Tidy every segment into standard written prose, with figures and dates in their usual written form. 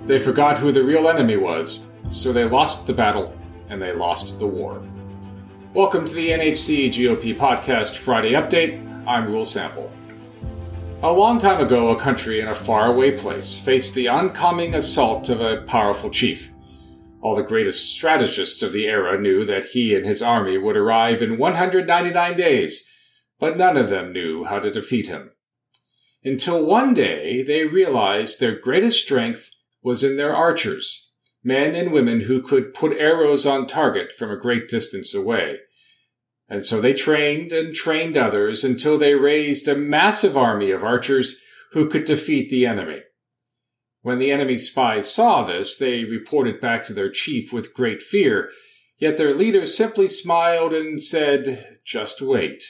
They forgot who the real enemy was, so they lost the battle and they lost the war. Welcome to the NHC GOP Podcast Friday Update. I'm Will Sample. A long time ago, a country in a faraway place faced the oncoming assault of a powerful chief. All the greatest strategists of the era knew that he and his army would arrive in 199 days, but none of them knew how to defeat him. Until one day they realized their greatest strength was in their archers, men and women who could put arrows on target from a great distance away. And so they trained and trained others until they raised a massive army of archers who could defeat the enemy. When the enemy spies saw this, they reported back to their chief with great fear, yet their leader simply smiled and said, "Just wait."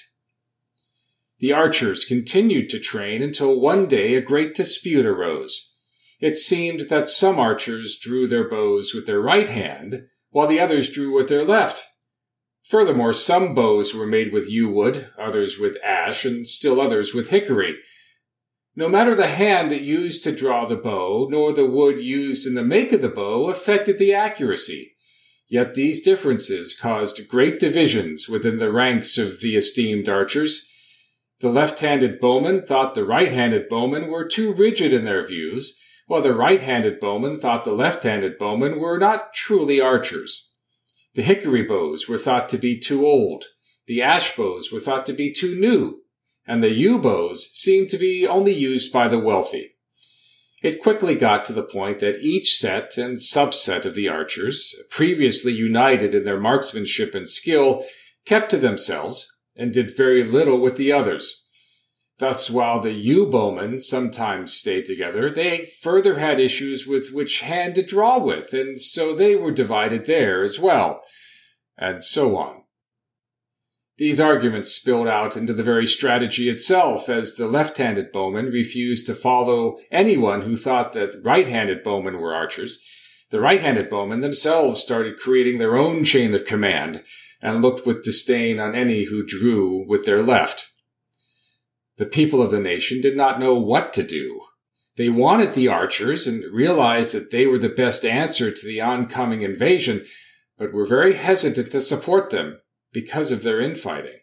The archers continued to train until one day a great dispute arose. It seemed that some archers drew their bows with their right hand, while the others drew with their left. Furthermore, some bows were made with yew wood, others with ash, and still others with hickory. No matter the hand used to draw the bow, nor the wood used in the make of the bow affected the accuracy. Yet these differences caused great divisions within the ranks of the esteemed archers. The left-handed bowmen thought the right-handed bowmen were too rigid in their views, while the right-handed bowmen thought the left-handed bowmen were not truly archers. The hickory bows were thought to be too old, the ash bows were thought to be too new, and the yew bows seemed to be only used by the wealthy. It quickly got to the point that each set and subset of the archers, previously united in their marksmanship and skill, kept to themselves and did very little with the others. Thus, while the yew bowmen sometimes stayed together, they further had issues with which hand to draw with, and so they were divided there as well, and so on. These arguments spilled out into the very strategy itself, as the left-handed bowmen refused to follow anyone who thought that right-handed bowmen were archers. The right-handed bowmen themselves started creating their own chain of command, and looked with disdain on any who drew with their left. The people of the nation did not know what to do. They wanted the archers and realized that they were the best answer to the oncoming invasion, but were very hesitant to support them because of their infighting.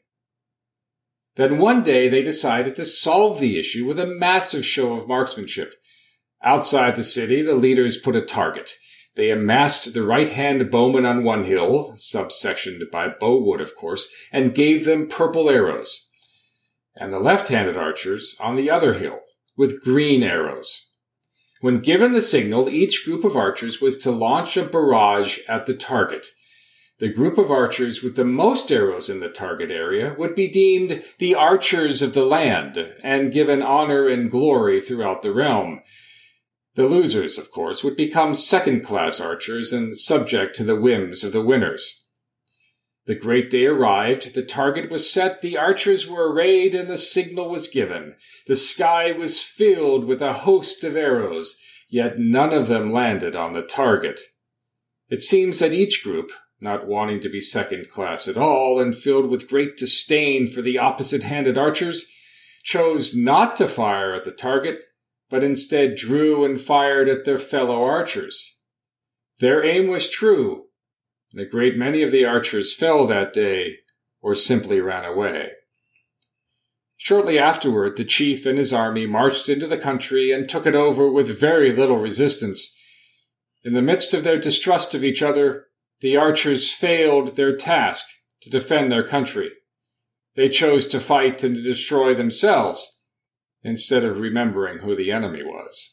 Then one day they decided to solve the issue with a massive show of marksmanship. Outside the city, the leaders put a target. They amassed the right-hand bowmen on one hill, subsectioned by bowwood, of course, and gave them purple arrows, and the left-handed archers on the other hill, with green arrows. When given the signal, each group of archers was to launch a barrage at the target. The group of archers with the most arrows in the target area would be deemed the archers of the land, and given honor and glory throughout the realm. The losers, of course, would become second-class archers and subject to the whims of the winners. The great day arrived, the target was set, the archers were arrayed, and the signal was given. The sky was filled with a host of arrows, yet none of them landed on the target. It seems that each group, not wanting to be second-class at all, and filled with great disdain for the opposite-handed archers, chose not to fire at the target, but instead drew and fired at their fellow archers. Their aim was true, and a great many of the archers fell that day, or simply ran away. Shortly afterward, the chief and his army marched into the country and took it over with very little resistance. In the midst of their distrust of each other, the archers failed their task to defend their country. They chose to fight and to destroy themselves, instead of remembering who the enemy was.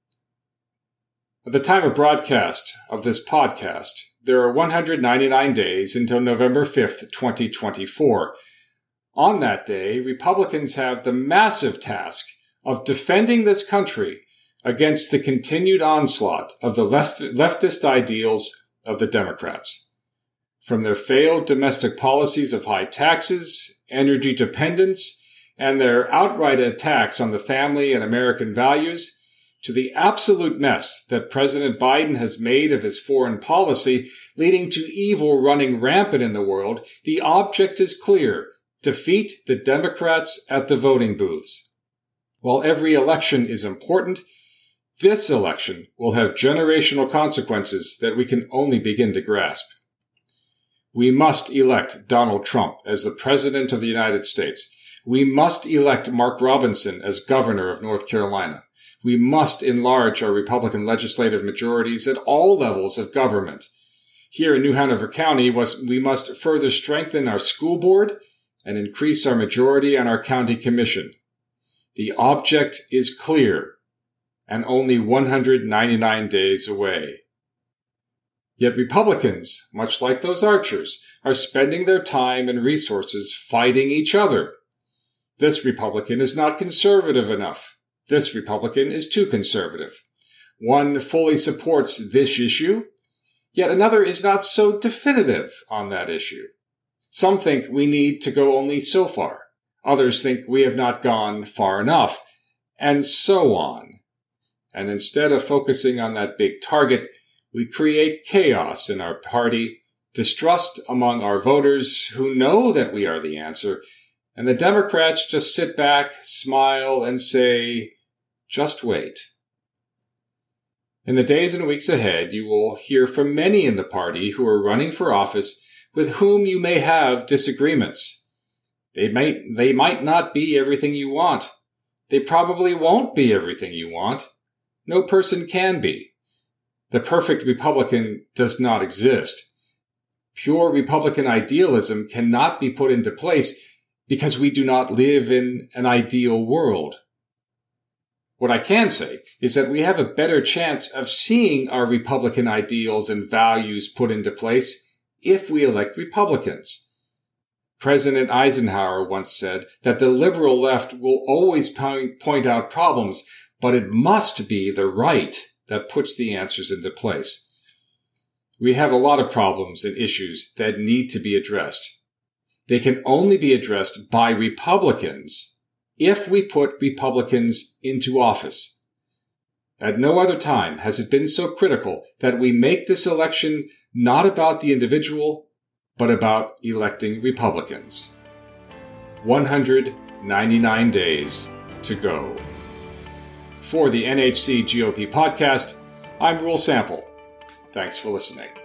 At the time of broadcast of this podcast, there are 199 days until November 5th, 2024. On that day, Republicans have the massive task of defending this country against the continued onslaught of the leftist ideals of the Democrats. From their failed domestic policies of high taxes, energy dependence, and their outright attacks on the family and American values, to the absolute mess that President Biden has made of his foreign policy, leading to evil running rampant in the world, the object is clear: defeat the Democrats at the voting booths. While every election is important, This election will have generational consequences that we can only begin to grasp. We must elect Donald Trump as the President of the United States. We must elect Mark Robinson as Governor of North Carolina. We must enlarge our Republican legislative majorities at all levels of government. Here in New Hanover County, we must further strengthen our school board and increase our majority on our county commission. The object is clear and only 199 days away. Yet Republicans, much like those archers, are spending their time and resources fighting each other. This Republican is not conservative enough. This Republican is too conservative. One fully supports this issue, yet another is not so definitive on that issue. Some think we need to go only so far. Others think we have not gone far enough, and so on. And instead of focusing on that big target, we create chaos in our party, distrust among our voters who know that we are the answer, and the Democrats just sit back, smile, and say, just wait. In the days and weeks ahead, you will hear from many in the party who are running for office with whom you may have disagreements. They might not be everything you want. They probably won't be everything you want. No person can be. The perfect Republican does not exist. Pure Republican idealism cannot be put into place because we do not live in an ideal world. What I can say is that we have a better chance of seeing our Republican ideals and values put into place if we elect Republicans. President Eisenhower once said that the liberal left will always point out problems, but it must be the right that puts the answers into place. We have a lot of problems and issues that need to be addressed. They can only be addressed by Republicans if we put Republicans into office. At no other time has it been so critical that we make this election not about the individual, but about electing Republicans. 199 days to go. For the NHC GOP podcast, I'm Rule Sample. Thanks for listening.